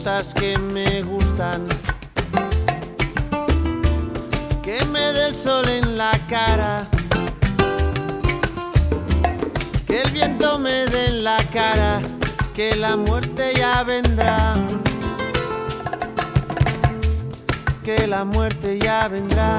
cosas que me gustan. Que me dé el sol en la cara, que el viento me dé en la cara, que la muerte ya vendrá, que la muerte ya vendrá.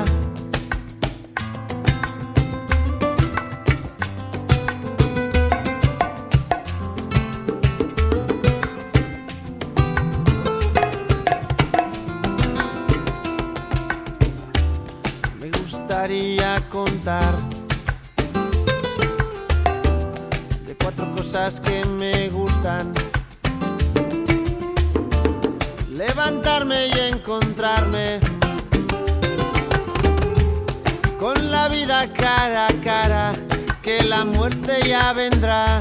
Me gustaría contar de 4 cosas que me gustan: levantarme y encontrarme con la vida cara a cara, que la muerte ya vendrá,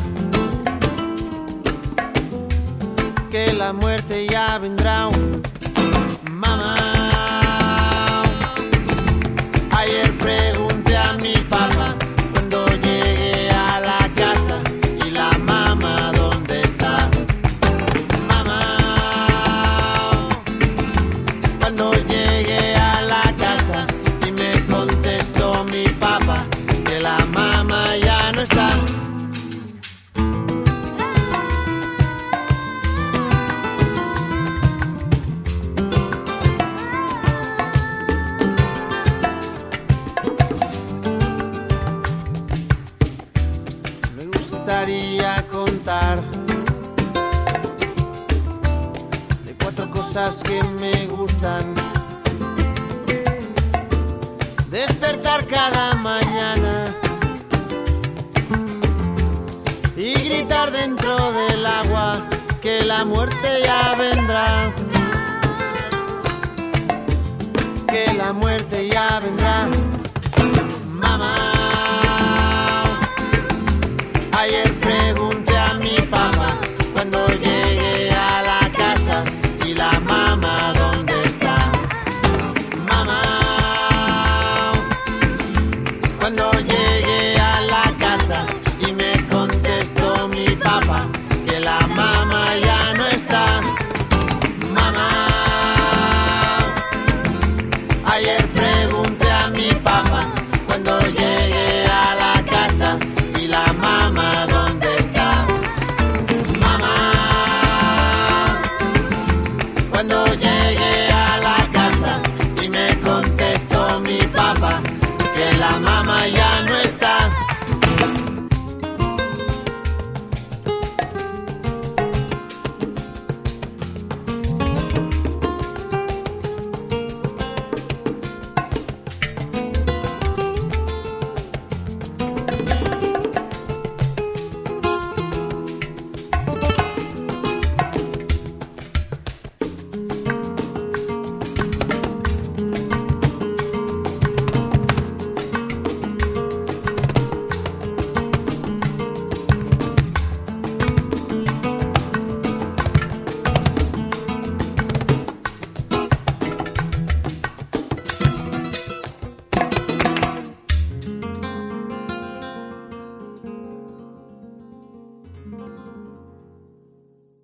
que la muerte ya vendrá. Mamá, ayer pregunté a mi papá cuando llegué a la casa, y la mamá ¿dónde está? Mamá, cuando llegué a la casa, y me contestó mi papá que la mamá ya no está. Me gustaría contar de 4 cosas que me gustan: despertar cada mañana y gritar dentro del agua que la muerte ya vendrá, que la muerte ya vendrá.